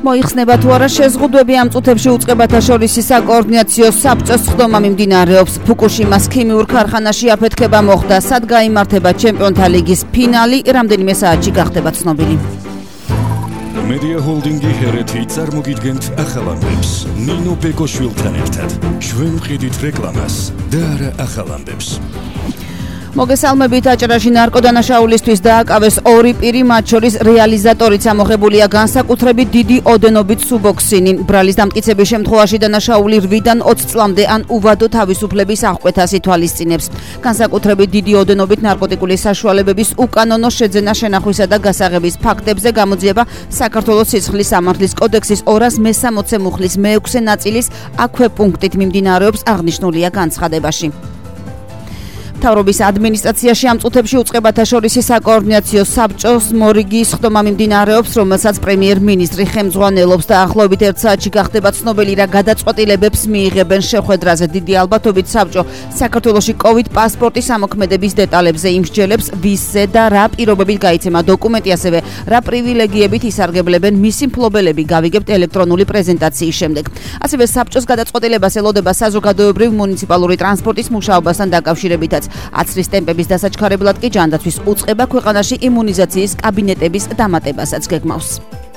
მოიხსნება თუ არა შეზღუდვები ამ წუთებში უწყებათა შორისი საკოორდინაციო საბჭოს ხდომა მიმდინარეობს. ფუკუშიმას ქიმიურ ქარხანაში აფეთქება მოხდა, სად გაიმართება ჩემპიონთა ლიგის ფინალი, რამდენიმე საათში გახდება ცნობილი. Media Holding-ი ჰერეთი წარმოგიდგენთ ახალ ამბებს. ნინო ბეკოშვილთან ერთად. ჩვენ ვყიდით რეკლამას და არა ახალ ამბებს. მოგესალმებით, აჭარაში ნარკოდანაშაულისთვის დააკავეს ორი პირი, მათ შორის რეალიზატორიც ამოღებულია განსაკუთრებით დიდი ოდენობით სუბოქსინი. ბრალის დამტკიცების შემთხვევაში დანაშაული 8-დან 20 წლამდე ან უვადო თავისუფლების აღკვეთას ითვალისწინებს. განსაკუთრებით დიდი ოდენობით ნარკოტიკული საშუალებების უკანონო შეძენა, შენახვისა და გასაღების ფაქტებზე გამოძიება საქართველოს სისხლის სამართლის კოდექსის 260 მუხლის მე-6 ნაწილის აქვე პუნქტით მიმდინარეობს, აღნიშნულია განცხადებაში. მთავრობის ადმინისტრაციაში ამ წუთებში უწყებათა შორისი საკოორდინაციო საბჭოს მორიგის ხდომა მიმდინარეობს, რომელსაც პრემიერ-მინისტრი ხელმძღვანელობს და ახლობით 1 საათში გახდება ცნობილი, რა გადაწყვეტილებებს მიიღებენ შეხვედრაზე. დიდი ალბათობით საბჭო საქართველოში COVID პასპორტის ამოქმედების დეტალებზე იმსჯელებს, ვისზე და რა პირობებით გაიცემა დოკუმენტი, ასევე რა პრივილეგიებით ისარგებლებენ მისი მფლობელები. გავიგებთ ელექტრონული პრეზენტაციის შემდეგ. ასევე საბჭოს გადაწყვეტილებას ელოდება საზოგადოებრივ მუნიციპალური ტრანსპორტის მუშაობასთან დაკავშირებითაც. აცრის ტემპების დასაჩქარებლად კი ჯანდაცვის უწყება ქვეყანაში იმუნიზაციის კაბინეტების დამატებასაც გეგმავს.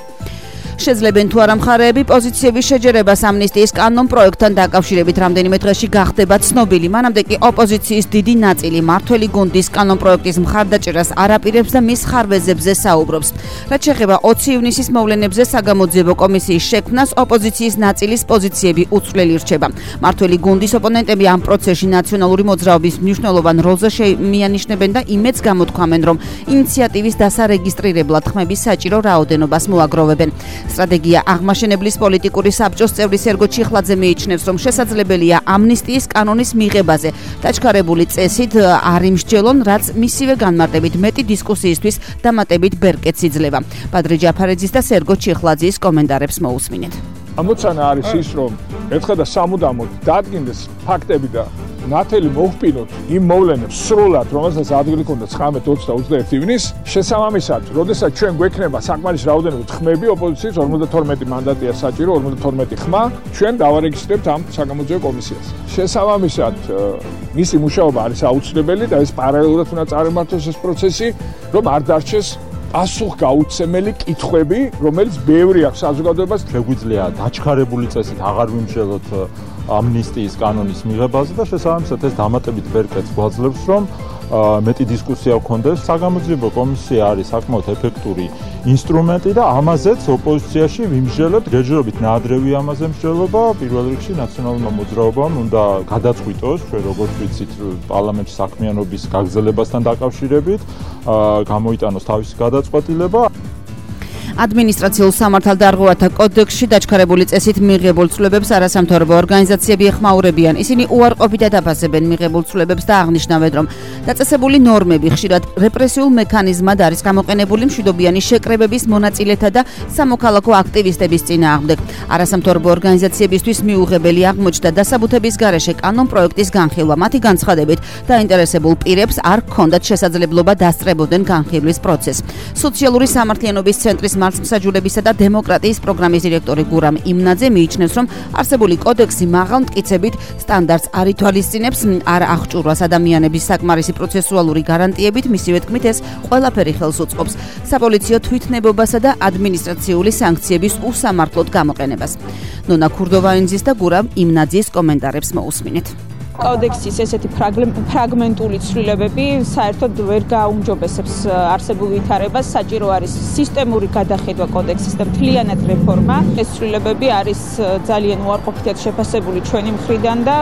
შეძლებენ თუ არა მხარეები პოზიციების შეჯერებას ამნისტიის კანონ პროექტთან დაკავშირებით რამდენიმე დღეში გახდება ცნობილი. მანამდე კი ოპოზიციის დიდი ნაწილი მართველი გუნდის კანონ პროექტის მხარდაჭერას არაპირებს და მის ხარვეზებზე საუბრობს. რაც შეეხება 20 ივნისის მოვლენებზე საგამოძიებო კომისიის შექმნას, ოპოზიციის ნაწილის პოზიციები უცვლელი რჩება. მართველი გუნდის ოპონენტები ამ პროცესში ნაციონალური მოძრაობის მნიშვნელოვან როლზე მიანიშნებენ და იმედს გამოთქვამენ, რომ ინიციატივის დასარეგისტრირებლად ხმების საჭირო რაოდენობას მოაგროვებენ. სტრატეგია აღმაშენებლის პოლიტიკური საბჭოს წევრი სერგო ჩიხლაძე მიიჩნევს, რომ შესაძლებელია ამნისტიის კანონის მიღებაზე დაჩქარებული წესით არ იმსჯელონ, რაც მისივე განმარტებით მეტი დისკუსიისთვის დამატებით ბერკეტს იძლევა. ბადრი ჯაფარეძის და სერგო ჩიხლაძის კომენტარებს მოусმინეთ. ამოცანა არის ის, რომ ერთხელ და სამუდამოდ დადგინდეს ფაქტები და ნათელი მოუხპინოთ იმ მოვლენებს სრულად, რომელსაც ადგილი ქონდა 19, 20 და 21 ივნის. შესაბამისად, როდესაც ჩვენ გვექნება საკმარის რაოდენობით ხმები, ოპოზიციის 52 მანდატია საჭირო, 52 ხმა, ჩვენ დავარეგისტრებთ ამ საგამოძიებო კომისიას. შესაბამისად, მისი მუშაობა არის აუცილებელი და ეს პარალელურად უნდა წარმართოს ეს პროცესი, რომ არ დარჩეს პასუხგაუცემელი კითხვები, რომელიც ბევრი აქვს საზოგადოებას. შეგვიძლია დაჩქარებული წესით აღარ ვიმსჯელოთ ამნისტიის კანონის მიღებაზე და შესაბამისად ეს დამატებით ბერკეტს გვაძლევს, რომ მეტი დისკუსია გქონდეს. საგამოძიებო კომისია არის საკმაოდ ეფექტური ინსტრუმენტი და ამაზეც ოპოზიციაში ვიმსჯელებთ. გეჯერობით ნაადრევი ამაზე მსჯელობა, პირველ რიგში ნაციონალურმა მოძრაობამ უნდა გადაწყვიტოს, ჩვენ როგორც ვიცით, პარლამენტის საქმიანობის გაგრძელებასთან დაკავშირებით გამოიტანოს თავისი გადაწყვეტილება. ადმინისტრაციულ სამართალდარღვევათა კოდექსში დაჩქარებული წესით მიღებულ ცვლილებებს არასამთავრობო ორგანიზაციები ეხმაურებიან. ისინი უარყოფითად აფასებენ მიღებულ ცვლილებებს და აღნიშნავენ, რომ დაწესებული ნორმები ხშირად რეპრესიულ მექანიზმად არის გამოყენებული მშვიდობიანი შეკრებების მონაწილეთა და სამოქალაქო აქტივისტების წინააღმდეგ. არასამთავრობო ორგანიზაციებისთვის მიუღებელი აღმოჩნდა დასაბუთების გარეშე კანონ პროექტის განხილვა. მათი განცხადებით, დაინტერესებულ პირებს არ ჰქონდათ შესაძლებლობა დასწრებოდნენ განხილვის პროცესს. სოციალური სამართლიანობის ცენტრის მარცხმსაჯულებისა და დემოკრატიის პროგრამის დირექტორი გურამ იმნაძე მიიჩნევს, რომ არსებული კოდექსი მაღალ მტკიცებით სტანდარტს არ ითვალისწინებს, არ აღჭურვას ადამიანების საკმარისი პროცესუალური გარანტიებით, მისივე თქმით ეს ყველაფერი ხელს უწყობს საპოლიციო თვითნებობასა და ადმინისტრაციული სანქციების უსამართლოდ გამოყენებას. ნონა ქურდოვანიძის და გურამ იმნაძის კომენტარებს მოусმინეთ. კოდექსის ესეთი ფრაგმენტული ცვლილებები საერთოდ ვერ გააუმჯობესებს არსებულ ვითარებას. საჭირო არის სისტემური გადახედვა კოდექსის და მთლიანად რეფორმა. ეს ცვლილებები არის ძალიან უარყოფითად შეფასებული ჩვენი მხრიდან და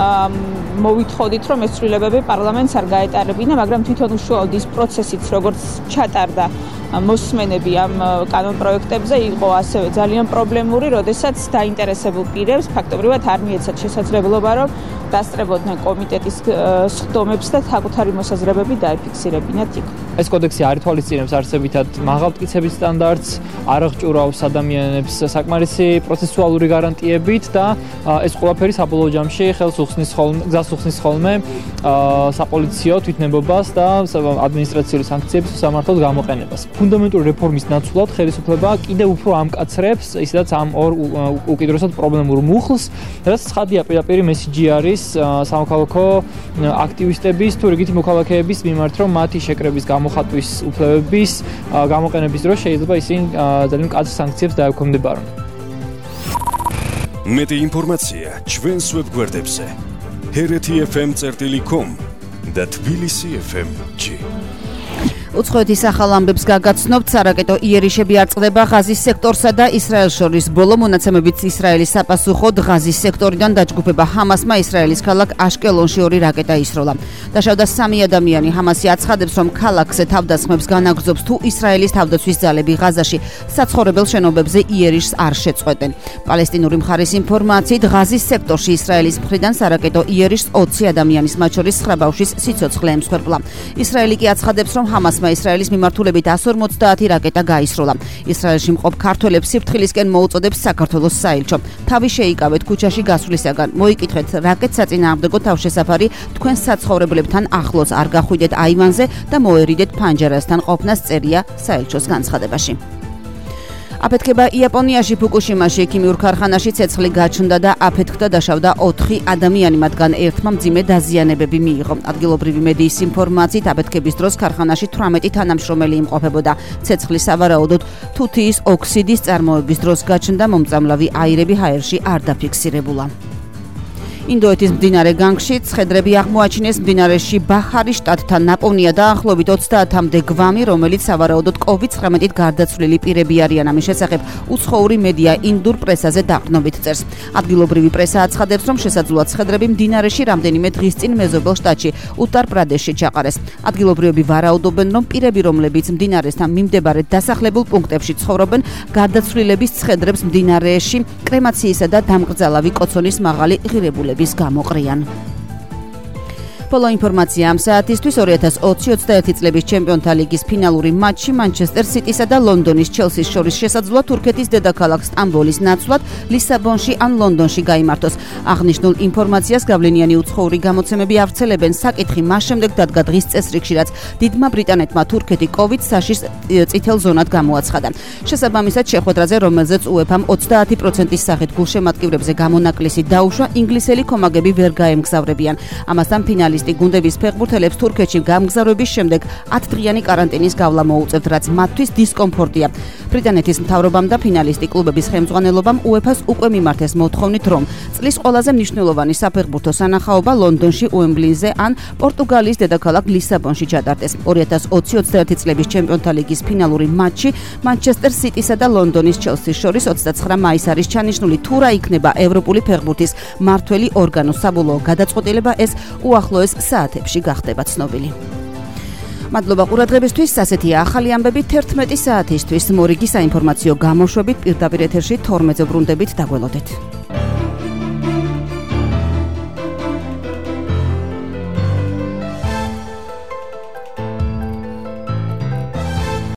მოვითხოვდით, რომ ეს ცვლილებები პარლამენტს არ გაეტარებინა, მაგრამ თვითონ უშუალოდ ის პროცესიც, როგორც ჩატარდა მოსმენები ამ კანონ პროექტებზე, იყო ასევე ძალიან პრობლემური, როდესაც დაინტერესებულ პირებს ფაქტობრივად არ მიეცათ შესაძლებლობა, რომ დასწრებოდნენ კომიტეტის სხდომებს და საკუთარი მოსაზრებები დაეფიქსირებინათ იქ. ეს კოდექსი არ ითვალისწინებს არსებითად მაღალმტკიცების სტანდარტს, არ აღჭურავს ადამიანებს საკმარისი პროცესუალური გარანტიებით და ეს ყველაფერი საბოლოო ჯამში გზას უხსნის ხოლმე საპოლიციო თვითნებობას და ადმინისტრაციული სანქციების სამართლად გამოყენებას. ფუნდამენტური რეფორმის ნაცვლად ხელისუფლება კიდევ უფრო ამკაცრებს ისედაც ამ ორ უკიდურესად პრობლემურ მუხლს, რაც ცხადია პირდაპირ მესიჯი არის სამოქალაქო აქტივისტების თუ რიგითი მოქალაქეების მიმართ, რომ მათი შეკრების გამოხატვის უფლებების გამოყენების დროს შეიძლება ისინი ძალიან მკაცრ სანქციებს დაექვემდებარონ. მეტი ინფორმაცია ჩვენს ვებგვერდებზე hereti.fm.com და tbilisi.fm.g. უცხოეთის ახალ ამბებს გაგაცნობთ, სარაკეტო იერიშები არ წყდება ღაზის სექტორსა და ისრაელს შორის. ბოლო მონაცემებით ისრაელის საპასუხოდ ღაზის სექტორიდან დაჯგუფება ჰამასმა ისრაელის ქალაქ აშკელონში 2 რაკეტა ისროლა. დაშავდა 3 ადამიანი. ჰამასი აცხადებს, რომ ქალაქზე თავდასხმებს განაგრძობს თუ ისრაელის თავდაცვის ძალები ღაზაში საცხოვრებელ შენობებზე იერიშს არ შეწყვეტენ. პალესტინური მხარის ინფორმაციით ღაზის სექტორში ისრაელის მხრიდან სარაკეტო იერიშს 20 ადამიანის, მათ შორის 9 ბავშვის სიცოცხლე ემსხვერპლა. ისრაელი კი აცხადებს, რომ ჰამასმა ისრაელის მიმართულებით 150 რაკეტა გაისროლა. ისრაელში მყოფ ქართველებს სიფრთხილისკენ მოუწოდებს საქართველოს საელჩო. თავი შეიკავეთ ქუჩაში გასვლისაგან. მოიკითხეთ რაკეტსაწინააღმდეგო თავშესაფარი თქვენ საცხოვრებლებთან ახლოს, არ გახვიდეთ აივანზე და მოერიდეთ ფანჯარასთან ყოფნას, წერია საელჩოს განცხადებაში. აფეთქება იაპონიაში ფუკუშიმაში ქიმიურ ქარხანაში ცეცხლი გაჩნდა და აფეთქდა დაშავდა 4 ადამიანი, მათგან ერთმა მძიმე დაზიანებები მიიღო. ადგილობრივი მედიის ინფორმაციით აფეთქების დროს ქარხანაში 18 თანამშრომელი იმყოფებოდა. ცეცხლი სავარაუდოდ თუთიის ოქსიდის წარმოების დროს გაჩნდა, მომწამლავი აირები ჰაერში არ დაფიქსირებულა. ინდოეთის მდინარე განგში ცხედრები აღმოაჩინეს. მდინარეში ბაჰარის შტატთან ნაპოვნია დაახლოებით 30-მდე გვამი, რომელიც სავარაუდოდ COVID-19-ით გარდაცვლილი პირები არიან. ამის შესახებ უცხოური მედია ინდურ პრესაზე დაყრდნობით წერს. ადგილობრივი პრესა აცხადებს, რომ შესაძლოა ცხედრები მდინარეში რამდენიმე დღის წინ მეზობელ შტატში უტარ-პრადეშში ჩაყარეს. ადგილობრივები ვარაუდობენ, რომ პირები, რომლებიც მდინარესთან მიმდებარე დასახლებულ პუნქტებში ცხოვრობენ, გარდაცვლილების ცხედრებს მდინარეში კრემაციისა და დამკრძალავი კოცონის მაღალი ღირებულებით გამოყრიან. ბოლო ინფორმაცია ამ საათისთვის 2020-21 წლების ჩემპიონთა ლიგის ფინალური მატჩი მანჩესტერ სიტისა და ლონდონის ჩელსის შორის შესაძლოა თურქეთის დედაქალაქ სტამბოლის ნაცვლად ლისაბონში ან ლონდონში გაიმართოს. აღნიშნულ ინფორმაციას გავლენიანი უცხოური გამოცემები ავრცელებენ. საკითხი მას შემდეგ დადგა დღის წესრიგში, რაც დიდმა ბრიტანეთმა თურქეთი COVID საშის წითელ ზონად გამოაცხადა. შესაბამისად შეხვედრაზე, რომელზეც UEFA-მ 30%-ის სახით გულშემატკივრებზე გამონაკლისი დაუშვა, ინგლისელი კომაგები ვერ გაემგზავრებიან. ამასთან ფინალის გუნდების ფეხბურთელებს თურქეთში გამგზავრების შემდეგ 10 დღიანი კარანტინის გავლა მოუწევთ, რაც მათთვის დისკომფორტია. ბრიტანეთის მთავრობამ და ფინალისტი კლუბების ხელმძღვანელობამ UEFA-ს უკვე მიმართეს მოთხოვნით, რომ წლის ყველაზე მნიშვნელოვანი საფეხბურთო სანახაობა ლონდონში, უემბლიზე ან პორტუგალიის დედაქალაქ ლისაბონში ჩატარდეს. 2020-21 წლების ჩემპიონთა ლიგის ფინალური მატჩი მანჩესტერ სიტისა და ლონდონის ჩელსის შორის 29 მაისს არის ჩანიშნული. თუ რა იქნება ევროპული ფეხბურთის მმართველი ორგანოს საბოლოო გადაწყვეტილება, ეს უახლოეს საათებში გახდება ცნობილი. მადლობა ყურადღებისთვის. ასეთია ახალი ამბები 11 საათისთვის. მორიგი საინფორმაციო გამოშვებით პირდაპირ ეთერში 12-ზე ბრუნდებით. დაგველოდეთ.